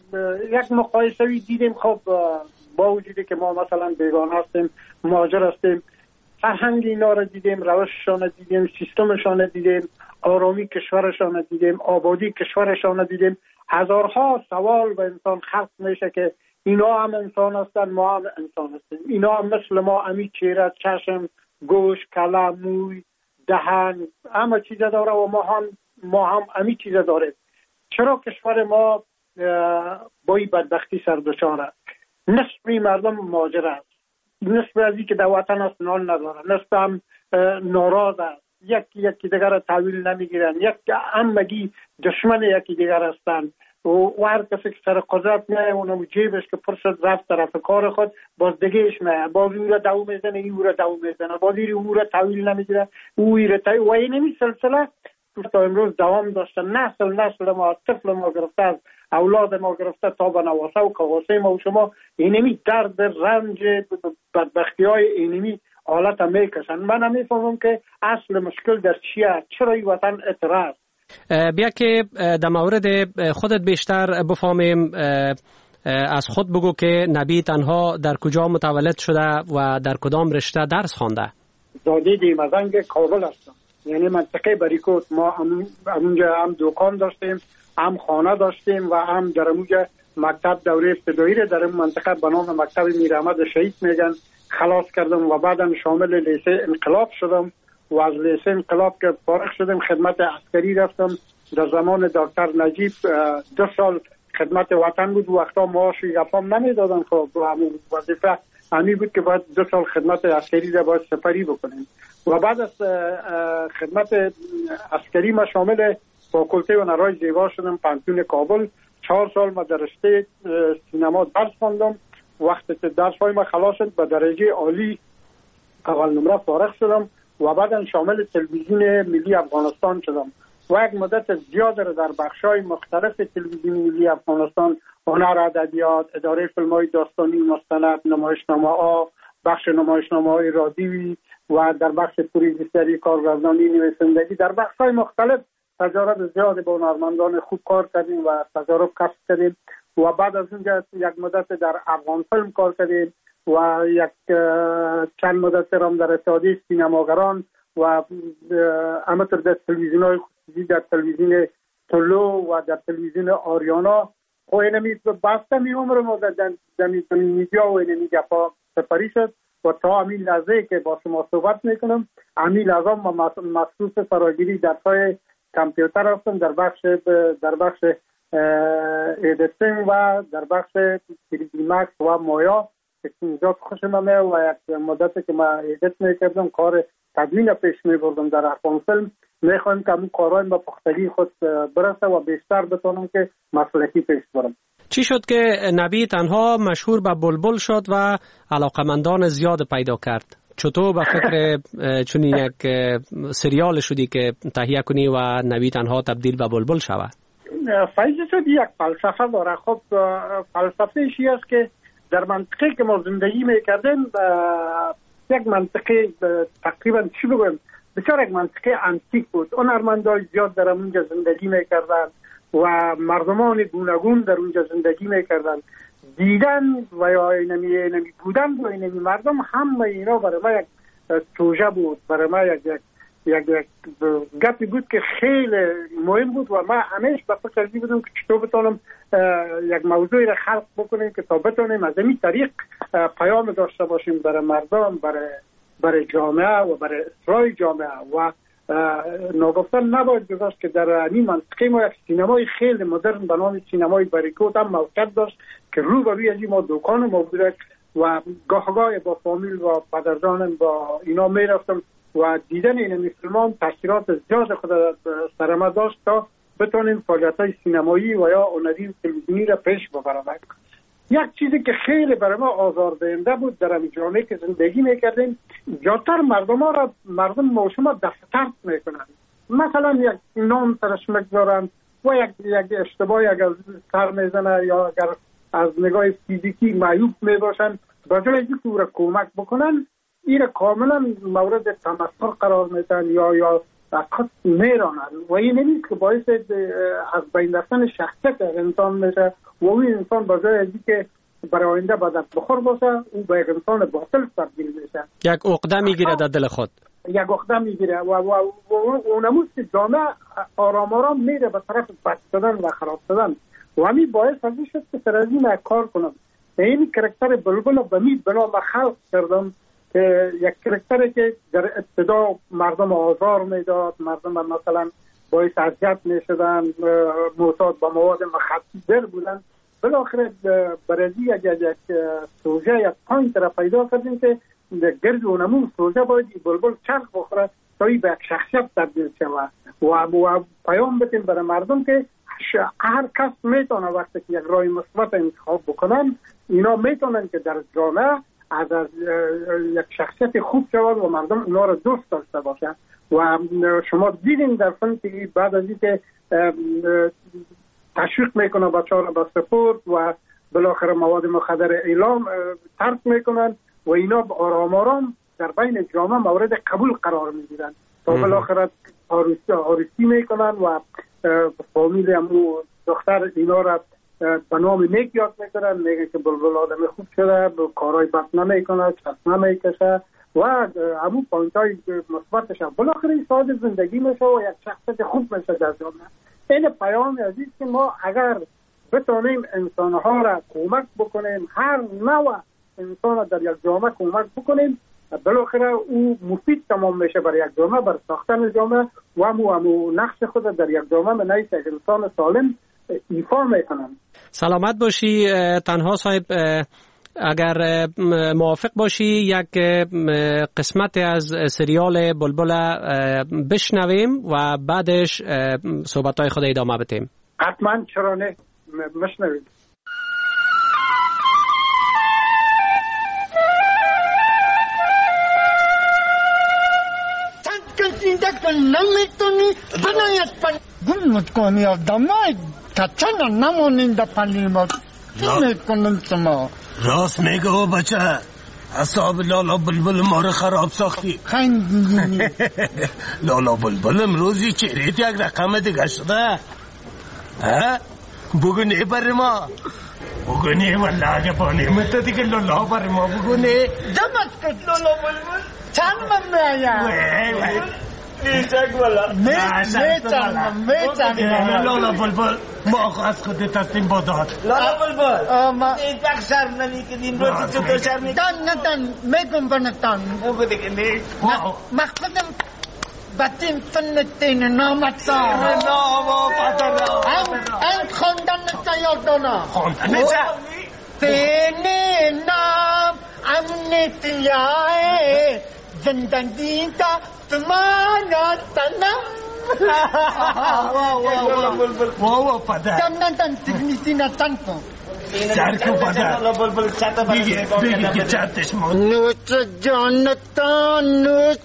یک مقایسه‌ای دیدیم. خب با وجودی که ما مثلا بیگانه هستیم، مهاجر هستیم، فرهنگ اینا را دیدیم، روششان دیدیم، سیستمشان دیدیم، آرامی کشورشان دیدیم، آبادی کشورشان دیدیم. هزارها سوال به انسان خلق میشه که اینا هم انسان هستن، ما هم انسان هستیم. اینا هم مثل ما امی چهره، چشم، گوش، کله، موی، دهن، همه چیز داره و ما هم ما هم امی چیز داره. چرا کشور ما با این بدبختی سر دچاره؟ نصف مردم مهاجر است، نصف از که در وطن است نان نداره، نصف هم ناراض است، یکی یکی دیگر را تحویل نمیگیرن، یک همگی دشمن یکی دیگر هستند و هر کسی که سر قدرت میایه اونم جیبش که پرسد رفت طرف کار خود باز دیگهش میایه، باز او را دو میزنه، او را دو میزنه، باز او را تحویل نمیگیره، او را تحویل و این همی سلسله تا امروز دوام داشته. نسل نسل ما، طفل ما گرفته از اولاد ما گرفته تا به نواسه و کاواسه ما و شما اینمی درد رنج بدبختی های اینمی حالت هم میکشن. من هم میفهمم که اصل مشکل در چیه، چرا این وطن اعتراض. بیا که در مورد خودت بیشتر بفهمیم، از خود بگو که نبی تنها در کجا متولد شده و در کدام رشته درس خوانده؟ زاده دیمزنگ کابل هستم، یعنی منطقه بریکوت. ما همونجا هم دکان داشتیم، هم خانه داشتیم و هم در اونجا مکتب دوره ابتدایی را در این منطقه به نام مکتب میر احمد شهید میگن خلاص کردم و بعدم شامل لیسه انقلاب شدم و از لیسه انقلاب که فارغ شدم خدمت عسکری رفتم. در زمان دکتر نجیب دو سال خدمت وطن بود، وقتا معاش یفام نمیدادن. خب همون وظیفه همی بود که باید دو سال خدمت عسکری را باید سپری بکنیم و بعد از خدمت عسکری ما شامل فاکولته هنرهای زیبا شدم پانتون کابل. چهار سال ما در رشته سینما درس خواندم. وقتی که درس های ما خلاص شد به درجه عالی اول نمره فارغ شدم و بعد شامل تلویزیون ملی افغانستان شدم و یک مدت زیاد را در بخش‌های مختلف تلویزیون ملی افغانستان، هنر، ادبیات، اداره فیلم‌های داستانی، مستند، نمایشنامه‌ها، بخش نمایشنامه‌های رادیویی و در بخش پروژه‌سازی، کارگردانی، نویسندگی، در بخش‌های مختلف تجارب زیاد با هنرمندان خوب کار کردیم و تجارب کسب کردیم و بعد از اونجا یک مدت در افغان فیلم کار کردیم و یک چند مدت هم در اتحادیه سینماگران و همینطور در تلویزیون‌های خصوصی، در تلویزیون طلو و در تلویزیون آریانا و اینمی بسته می عمر ما در میدیا و اینمی گفا سپری شد و تا همین لحظه که با شما صحبت میکنم همین لحظه ما مخصوص فراگیری در پای کامپیوتر هستم، در بخش در بخش ایدیتینگ و در بخش تری دی مکس و مایا که اینجا خوشم میاد و یک مدتی که ما ایدیت میکردم کار تدوین پیش میبردم در افغان فیلم. میخوایم که همون کارهای با پختگی خود برسه و بیشتر بتونم که مسلکی پیش برم. چی شد که نبی تنها مشهور به بلبل شد و علاقمندان زیاد پیدا کرد؟ چطور به فکر چنین یک سریال شدی که تهیه کنی و نبی تنها تبدیل به بلبل شود؟ فایده شد یک فلسفه داره. خب فلسفه ایشی است که در منطقه که ما زندگی میکردیم یک منطقه تقریبا چی بگویم بسیار یک منطقه انتیک بود. هنرمندان زیاد در اونجا زندگی میکردن و مردمان گوناگون در اونجا زندگی میکردن. دیدن و یا اینمی اینمی بودن و اینمی مردم همه اینا برای ما یک توجه بود، برای ما یک یک یک, یک گپی بود که خیلی مهم بود و ما همیشه به فکر کردی بودم که چطور بتونم یک موضوعی را خلق بکنیم که تا بتونیم از این طریق پیام داشته باشیم برای مردم، برای برای جامعه و برای اصلاح جامعه و ناگفتن نباید گذاشت که در این منطقه ما یک سینمای خیلی مدرن به نام سینمای بریکوت هم موقعیت داشت که رو به روی از ما دکان ما بوده و گاه گاه با فامیل و پدرجانم با اینا می رفتم و دیدن این فیلم تاثیرات زیاد خود سر ما داشت تا بتونیم فعالیت‌های سینمایی و یا هنری و تلویزیونی را پیش ببریم. یک چیزی که خیلی برای ما آزاردهنده بود در این جامعه که زندگی میکردیم، زیادتر مردم ها را مردم موشما دست ترس میکنن. مثلا یک نام سرش میگذارن و یک یک اشتباهی اگر سر میزنه یا اگر از نگاه فیزیکی معیوب میباشن، به جای اینکه او را کمک بکنن این را کاملا مورد تمسخر قرار میدن یا یا از خود میرانن و این نیست که باعث از بین رفتن شخصیت انسان میشه و اون انسان به جای از اینکه برای آینده به دست بخور باشه او به یک انسان باطل تبدیل میشه، یک عقده میگیره در دل خود، یک عقده میگیره و و اونموست که جامعه آرام آرام میره به طرف بد شدن و خراب شدن و همین باعث از این شد که سر از این کار کنم. این کرکتر بلبل به می بنا خلق کردم که یک کرکتری که در ابتدا مردم آزار میداد، مردم مثلا باعث اذیت میشدن، معتاد به مواد مخدر بودن، بالاخره برازی یک یک سوژه یک پوینت را پیدا کردیم که گرد اونمون سوژه باید بلبل چرخ بخوره تا این به یک شخصیت تبدیل شود و پیام بدیم برای مردم که هر کس میتونه وقتی که یک راه مثبت انتخاب بکنن اینا میتونن که در جامعه از, از یک شخصیت خوب شود و مردم اونا را دوست داشته باشن. و شما دیدین در فیلم که بعد از اینکه تشویق میکنه بچه‌ها را به سپورت و بالاخره مواد مخدر اعلام ترک میکنن و اینا آرام آرام در بین جامعه مورد قبول قرار میگیرن تا بالاخره آروسی آروسی میکنن و فامیل همو دختر اینا را به نام نیک یاد میکنن، میگه که بلبل آدم خوب شده، کارهای بد نمیکنه، چشم نمیکشه و همون پوینت های مثبتش هم بالاخره ساده زندگی میشه و یک شخصیت خوب میشه در جامعه. این پیام عزیز که ما اگر بتونیم انسانها را کمک بکنیم، هر نوع انسان در یک جامعه کمک بکنیم، بالاخره او مفید تمام میشه برای یک جامعه، برای ساختن جامعه و همو همو نقش خود در یک جامعه من نیست یک انسان سالم ایفا میکنم. سلامت باشی تنها صاحب. اگر موافق باشی یک قسمت از سریال بلبل بشنویم و بعدش صحبت‌های خود ادامه بدیم. حتما، چرا نه، بشنویم. نمیتونی بنایت پن گمت کنی آدمای کچن نمونین در پنیمات نمیکنن شما. راست میگه و بچه، اصاب لالا بلبل ما رو خراب ساختی. خندی لالا بلبل امروزی چهرهت یک رقم دیگه شده. ها؟ بگونه بر ما بگونه والله اگه پانه متا دیگه لالا بر ما بگونه. دمت کت لالا بلبل چند من میایم ایشک والا میتونم میتونم لالا بلبل ما از خود تستیم با داد. لالا بلبل این تک شرم نمی کنیم روزی چطور شرم نمی تن نتن میگم بنتن او بده نیست مخدم بطیم فنتین نامتا ناما پتر این خوندن نتا یادانا خوندن نتا تینی نام امنیتیای زندگی تا تمانا تنم واو واو پدر تن تن تکنیسی نتن کن سرکو پدر بگی بگی که چندش مون نوچ جانتا نوچ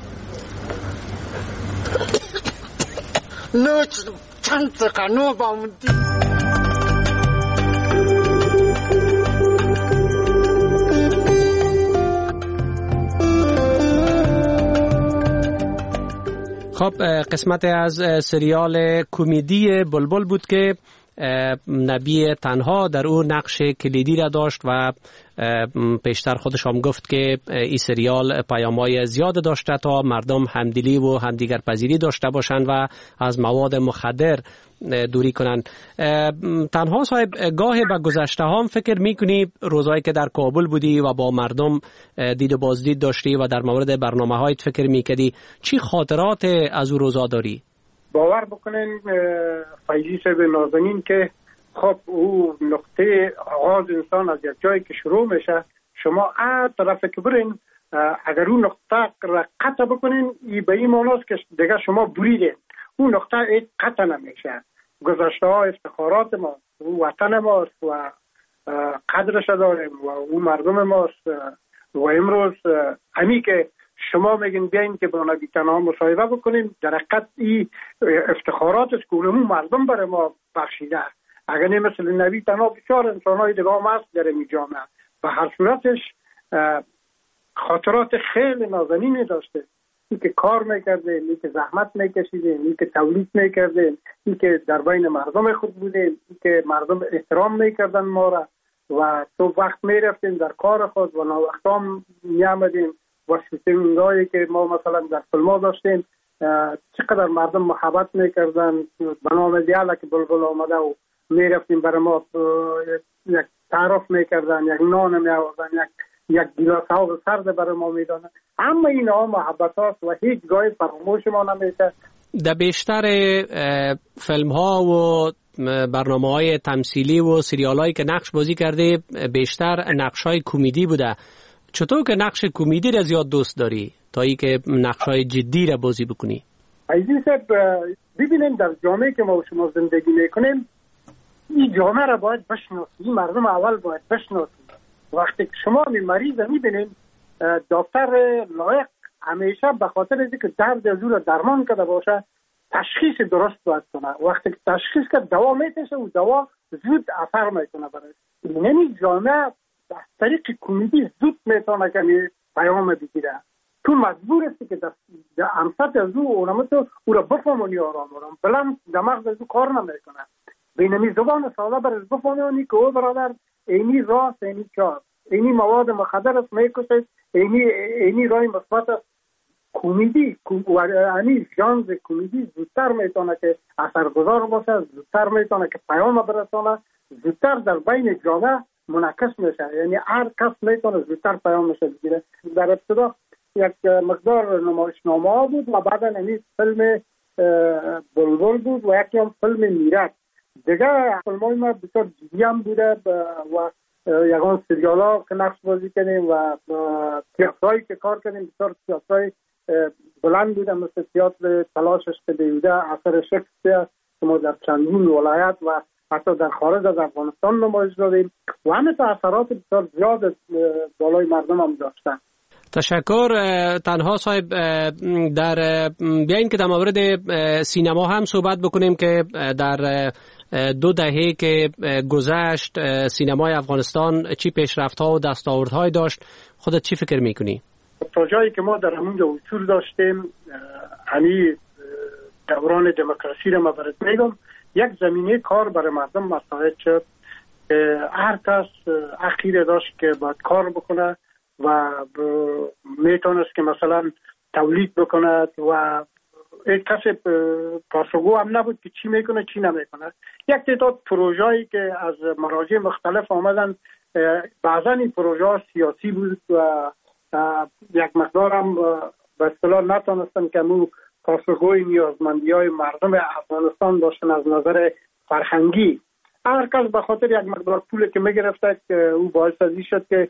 نوچ چند سقنو باوندی خب قسمت از سریال کمدی بلبل بود که نبی تنها در او نقش کلیدی را داشت و پیشتر خودش هم گفت که این سریال پیام‌های زیاد داشته تا مردم همدلی و همدیگر پذیری داشته باشند و از مواد مخدر دوری کنند. تنها صاحب گاهی به گذشته هم فکر میکنی روزایی که در کابل بودی و با مردم دید و بازدید داشتی و در مورد برنامه هایت فکر میکردی، چی خاطرات از او روزا داری؟ باور بکنین فیضی صاحب نازنین که خب او نقطه آغاز انسان از یک جایی که شروع میشه، شما ا طرف که برین اگر اون نقطه را قطع بکنین ای به این معناست که دیگه شما بریدین، اون نقطه ای قطع نمیشه. گذشته ها افتخارات ما، وطن ماست و قدرش داریم و اون مردم ماست. و امروز همی که شما میگین بیاین که با نبی تنها مصاحبه بکنیم، در حقیقت این افتخارات است که اونمون مردم برای ما بخشیده. اگر نه مثل نبی تنها بسیار انسانهای دیگه هم هست در این جامعه. و هر صورتش خاطرات خیلی نازنینی داشته. این که کار میکرده، این که زحمت میکشیده، این که تولید میکرده، این که در بین مردم خود بوده، این که مردم احترام میکردن ما را و تو وقت میرفتیم در کار خود و ناوقتا میامدیم و شوتینگایی که ما مثلا در فیلم داشتیم چقدر مردم محبت میکردن. بنام دیالا که بلبل آمده و میرفتیم برای ما یک تعارف میکردن، یک نان میآوردن، یک یک گیلاس آب سرد برای ما میدادن. اما این ها محبت هاست و هیچ گاهی فراموش ما نمیشه. در بیشتر فیلم ها و برنامه های تمثیلی و سریال هایی که نقش بازی کرده بیشتر نقش های کمدی بوده. چطور که نقش کمدی را زیاد دوست داری تا ای که نقش های جدی را بازی بکنی؟ عزیز صاحب ببینیم در جامعه که ما و شما زندگی میکنیم این جامعه را باید بشناسیم، مردم اول باید بشناسیم. وقتی شما می مریض میبینیم دکتر لایق همیشه به خاطر اینکه درد از او را درمان کرده باشه تشخیص درست باید کنه. وقتی که تشخیص کرد دوا میتشه و دوا زود اثر میکنه برای یعنی جامعه از طریق کمدی زود میتونه که پیام بگیره. تو مجبور هستی که در امسط از او اونم تو او را بفهمونی آرام آرام بلند دماغ از او کار نمیکنه. بینمی زبان ساده برش بفهمونی که او برادر اینی راست اینی چار اینی مواد مخدر است میکشه، اینی اینی رای مثبت است. کمدی یعنی ژانر کمدی زودتر میتونه که اثرگذار باشه، زودتر میتونه که پیام برسونه، زودتر در بین جامعه منعکس میشه. یعنی هر کس میتونه زودتر پیامش بگیره. در ابتدا یک مقدار نمایشنامه بود و بعدا این فیلم بلبل بود و یکی هم فیلم میرک. دیگه فیلمای ما بسیار جدی هم بوده و یکان سریال ها که نقش بازی کردیم و تیاترهایی که کار کردیم بسیار تیاترهای بلند بوده مثل تیاتر تلاشش که بیوده اثر شکسپیر که ما در چندین ولایت و حتی در خارج از افغانستان نمایش دادیم و همه تا اثرات بسیار زیاد بالای مردم هم داشتن. تشکر. تنها صاحب در بیاین که در مورد سینما هم صحبت بکنیم که در دو دهه که گذشت سینمای افغانستان چی پیشرفت‌ها و دستاوردهای داشت، خودت چی فکر میکنی؟ تا جایی که ما در همونجا وصول داشتیم همی دوران دموکراسی را مبارد میگم یک زمینه کار برای مردم مساعد شد. هر کس حقی داشت که باید کار بکنه و میتونست که مثلا تولید بکند و یک کسی پاسخگو هم نبود که چی میکنه چی نمیکنه. یک تعداد پروژه‌ای که از مراجع مختلف آمدن بعضا این پروژه سیاسی بود و یک مقدار هم به اصطلاح نتونستن که مو پاسخگوی نیازمندی‌های مردم افغانستان داشتن از نظر فرهنگی. هر کس به خاطر یک مقدار پولی که میگرفته که او باعث ازی شد که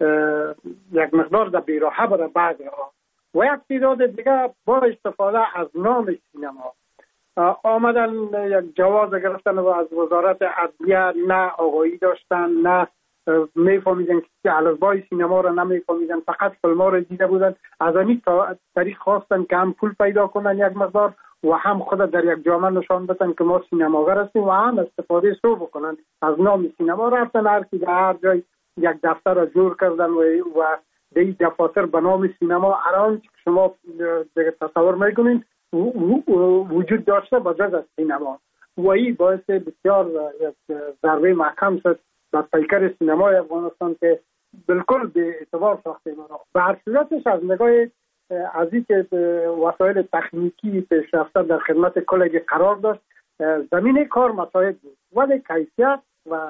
یک مقدار در بیراهه برای بعضی ها و یک تعداد دیگه با استفاده از نام سینما آمدن یک جواز گرفتن و از وزارت عدلیه نه آگاهی داشتن نه میفهمیدن که الفبای سینما را نمیفهمیدن، فقط فیلم ها را دیده بودن. از این طریق خواستن که هم پول پیدا کنن یک مقدار و هم خود در یک جامعه نشان بدن که ما سینماگر هستیم و هم استفاده سو بکنن از نام سینما. رفتن هر کی در هر جای یک دفتر را جور کردن و و دی دفاتر به نام سینما الان شما دیگه تصور میکنین وجود داشته با جز از سینما و این باعث بسیار یک ضربه محکم شد در پیکر سینمای افغانستان که بالکل به اعتبار ساخته ما. به هر صورتش از نگاه از این که وسایل تکنیکی پیشرفته در خدمت کلگی قرار داشت زمینه کار مساعد بود ولی کیفیت و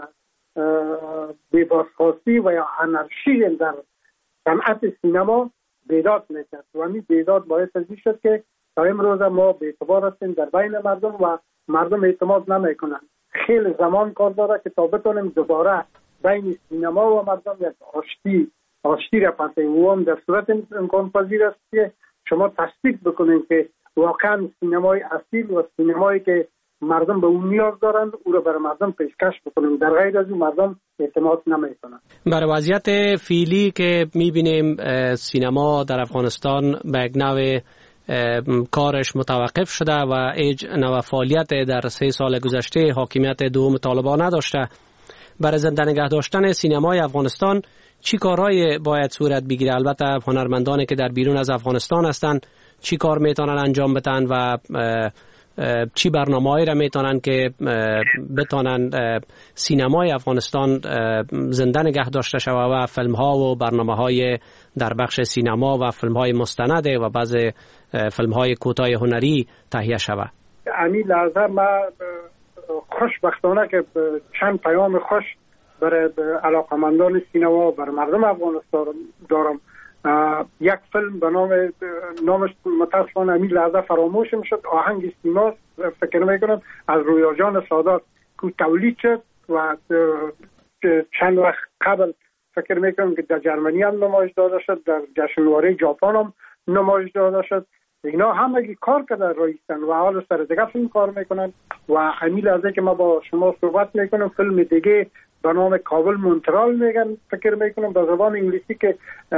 بی‌بازخواستی و یا انارشی در صنعت سینما بیداد میکرد و همین بیداد باعث ازی شد که تا امروز ما به اعتبار هستیم در بین مردم و مردم اعتماد نمیکنن. خیلی زمان کار داره که تا بتونیم دوباره بین سینما و مردم یک آشتی آشتی را پس و هم در صورت امکان پذیر است که شما تصدیق بکنید که واقعا سینمای اصیل و سینمایی که مردم به اون نیاز دارند، او را برای مردم پیشکش بکنیم. در غیر از اون مردم اعتماد نمیکنند. برای وضعیت فعلی که میبینیم سینما در افغانستان به یک نوع کارش متوقف شده و هیچ نوع فعالیت در سه سال گذشته حاکمیت دوم طالبان نداشته. برای زنده نگه داشتن سینمای افغانستان چی کارهای باید صورت بگیره؟ البته هنرمندانی که در بیرون از افغانستان هستند چی کار میتونن انجام بدن و چی برنامه‌ای را میتونن که بتونن سینمای افغانستان زنده نگه داشته شود و فیلم‌ها و برنامه‌های در بخش سینما و فیلم‌های مستند و بعض فیلم‌های کوتاه هنری تهیه شود. همین لحظه ما خوشبختانه که چند پیام خوش برای علاقمندان سینما برای مردم افغانستان دارم. یک فیلم به نام نامش متاسفانه همین لحظه فراموش میشد، آهنگ سیما فکر میکنم از رویا جان سادات که تولید شد و چند وقت قبل فکر میکنم که در جرمنی هم نمایش داده شد، در جشنواره ژاپن هم نمایش داده شد. اینا همگی کار کرده رایستن و حالا سر دیگه فیلم کار میکنن و همین لحظه که ما با شما صحبت میکنم فیلم دیگه به نام کابل مونترال میگن، فکر میکنم به زبان انگلیسی که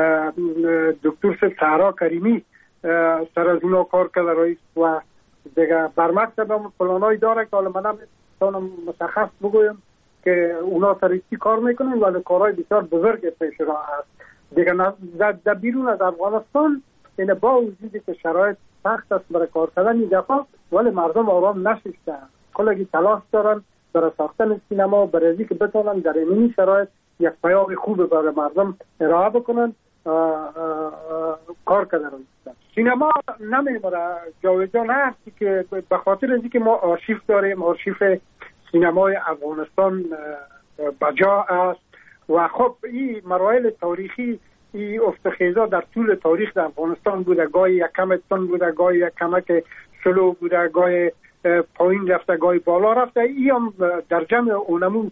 دکتر سهرا کریمی سر از اونا کار کرده رئیس و دیگه برمکتب هم پلانای داره که حالا من هم مشخص بگویم که اونا سر چی کار میکنن ولی کارهای بسیار بزرگ پیش را هست. دیگه در بیرون از افغانستان این با وجودی که شرایط سخت است برای کار کردن این دفعه ولی مردم آرام نشستن، کلگی تلاش دارن برای ساختن سینما، برای اینکه بتونن در این شرایط یک پیام خوب برای مردم ارائه بکنن. آه آه آه کار کردن. سینما نمیمونه جاودان هستی که به خاطر اینکه ما آرشیو داریم، آرشیو سینمای افغانستان بجا است و خب این مراحل تاریخی این افتخیزا در طول تاریخ در افغانستان بوده، گاهی یک کم تن بوده، گاهی یک کمک سلو بوده، گاهی پایین رفته، گاهی بالا رفته. این هم در جمع اونمو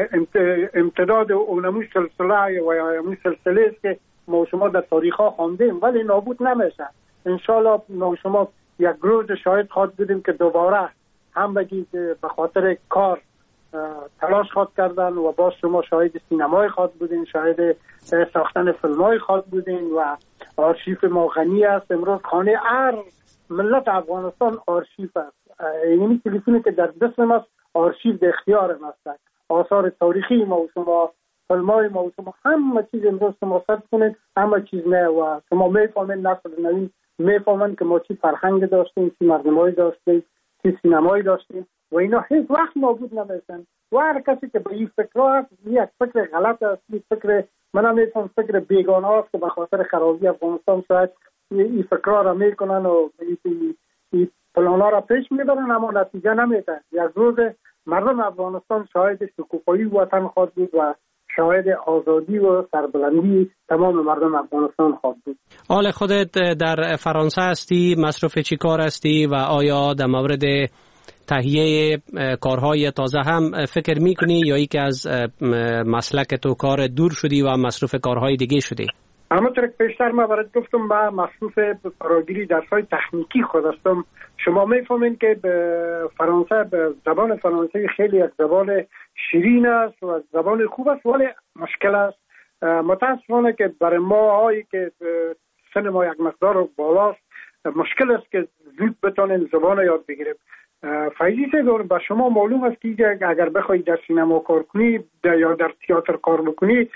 امتداد اونمو سلسله و اونمو سلسله است که ما شما در تاریخ ها خواندیم ولی نابود نمیشه. انشالله ما شما یک روز شاهد خواهد بودیم که دوباره هم بگید به خاطر کار تلاش خواهد کردن و باز شما شاهد سینمای خواهد بودین، شاهد ساختن فیلمای خواهد بودین و آرشیف ما غنی است. امروز خانه هر ملت افغانستان آرشیف است. یعنی تلفنی که در دست ما آرشیف در اختیار ما است. آثار تاریخی ما و شما، فیلمای ما و شما، همه چیز امروز شما سرچ کنید، همه چیز نه و شما میفهمید، نسل نوین میفهمند که ما چی فرهنگ داشتیم، چی مردمایی داشتیم، چی سینمایی داشتیم و اینا هیچ وقت نابود نمیشن. و هر کسی که به این فکر هست یک فکر غلط است، این فکر من هم میفهم فکر بیگانه است که به خاطر خرابی افغانستان شاید این فکرها را میکنن و این پلانا را پیش میبرن اما نتیجه نمیده. یک روز مردم افغانستان شاهد شکوفایی وطن خواهد بود و شاهد آزادی و سربلندی تمام مردم افغانستان خواهد بود. حال خودت در فرانسه هستی، مصروف چی کار هستی و آیا در مورد تهیه کارهای تازه هم فکر میکنی یا ای که از مسلک تو کار دور شدی و مصروف کارهای دیگه شدی؟ همونطور که پیشتر ما برات گفتم من مصروف فراگیری درس‌های تکنیکی خود هستم. شما میفهمین که به فرانسه به زبان فرانسوی خیلی یک زبان شیرین است و زبان خوب است ولی مشکل است. متاسفانه که برای ما هایی که سن ما یک مقدار بالاست مشکل است که زود بتونیم زبان یاد بگیریم. فایده داره به شما معلوم است که اگر بخواید در سینما کار کنی یا در تئاتر کار بکنی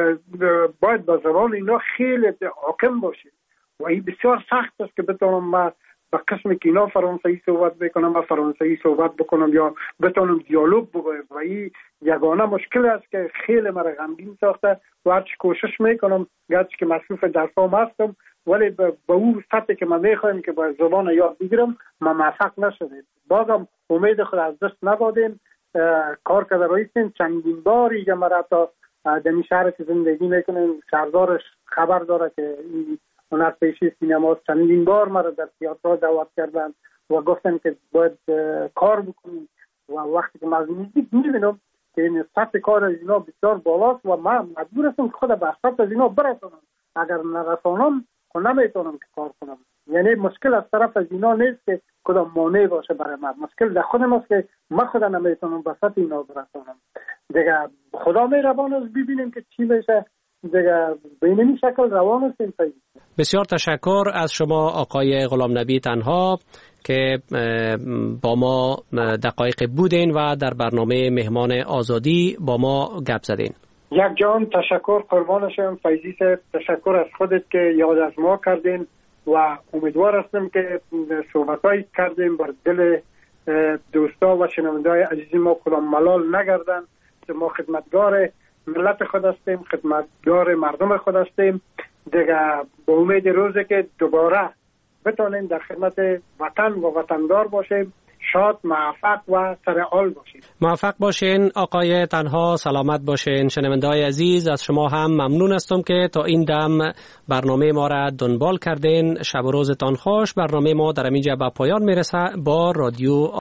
باید به زبان اینا خیلی حاکم باشید و این بسیار سخت است که بتونم ما به قسم که اینا فرانسوی صحبت بکنم و فرانسوی صحبت بکنم یا بتونم دیالوگ بگویم و این یگانه مشکل است که خیلی مرا غمگین ساخته و هرچی کوشش میکنم گرچه که مصروف درسام هستم ولی به اون سطحی که من میخوایم که با زبان یاد بگیرم ما موفق نشدیم. بازم امید خود از دست ندادیم، کار کرده رایستیم. چندین باری که مرا تا دمی شهر که زندگی میکنیم شهردارش خبر داره که این هنرپیشه سینما چندین بار مرا در تئاتر دعوت کردن و گفتن که باید کار بکنیم و وقتی که من از نزدیک میبینم که این سطح کار از اینا بسیار بالاست و من مجبور هستم که خود به سطح از اینا برسونم. اگر نرسانم خب نمیتونم که کار کنم. یعنی مشکل از طرف از اینا نیست که کدام مانع باشه برای من. مشکل در خودم است که من خدا نمیتونم وسط اینا برسانم. دیگه خدا مهربان است، ببینیم که چی میشه. دیگه به این شکل روان هستیم. بسیار تشکر از شما آقای غلام نبی تنها که با ما دقایق بودین و در برنامه مهمان آزادی با ما گپ زدین. یک جان تشکر، قربان شم. فیضی صاحب تشکر از خودت که یاد از ما کردین و امیدوار هستم که صحبتایی کردیم بر دل دوستا و شنونده‌های عزیز ما کدام ملال نگردن. که ما خدمتگار ملت خود هستیم، خدمتگار مردم خود هستیم. دیگه با امید روزی که دوباره بتونیم در خدمت وطن و وطندار باشیم، شاد، موفق و سرحال باشیم. موفق باشین آقای تنها، سلامت باشین. شنونده‌های عزیز از شما هم ممنون هستم که تا این دم برنامه ما را دنبال کردین. شب و روزتان خوش. برنامه ما در اینجا به پایان میرسه. با رادیو